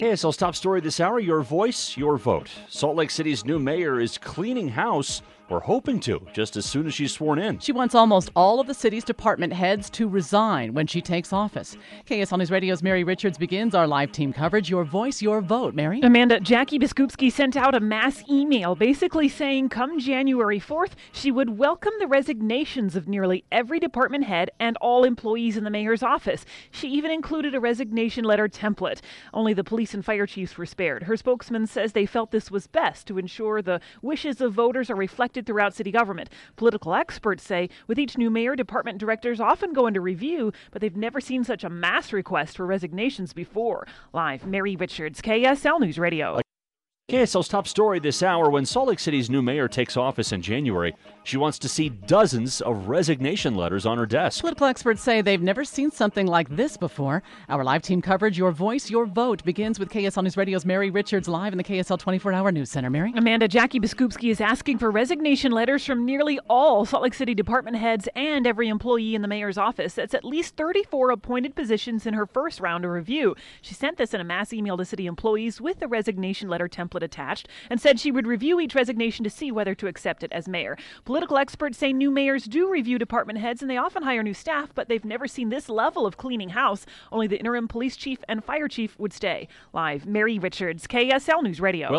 KSL's top story this hour, your voice, your vote. Salt Lake City's new mayor is cleaning house, or hoping to, just as soon as she's sworn in. She wants almost all of the city's department heads to resign when she takes office. KSL News Radio's Mary Richards begins our live team coverage. Your voice, your vote. Mary? Amanda, Jackie Biskupski sent out a mass email basically saying come January 4th, she would welcome the resignations of nearly every department head and all employees in the mayor's office. She even included a resignation letter template. Only the police and fire chiefs were spared. Her spokesman says they felt this was best to ensure the wishes of voters are reflected throughout city government. Political experts say with each new mayor, department directors often go into review, but they've never seen such a mass request for resignations before. Live, Mary Richards, KSL News Radio. KSL's top story this hour, when Salt Lake City's new mayor takes office in January, she wants to see dozens of resignation letters on her desk. Political experts say they've never seen something like this before. Our live team coverage, your voice, your vote, begins with KSL News Radio's Mary Richards live in the KSL 24-hour News Center. Mary? Amanda, Jackie Biskupski is asking for resignation letters from nearly all Salt Lake City department heads and every employee in the mayor's office. That's at least 34 appointed positions in her first round of review. She sent this in a mass email to city employees with the resignation letter template attached and said she would review each resignation to see whether to accept it as mayor. Political experts say new mayors do review department heads and they often hire new staff, but they've never seen this level of cleaning house. Only the interim police chief and fire chief would stay. Live, Mary Richards, KSL News Radio.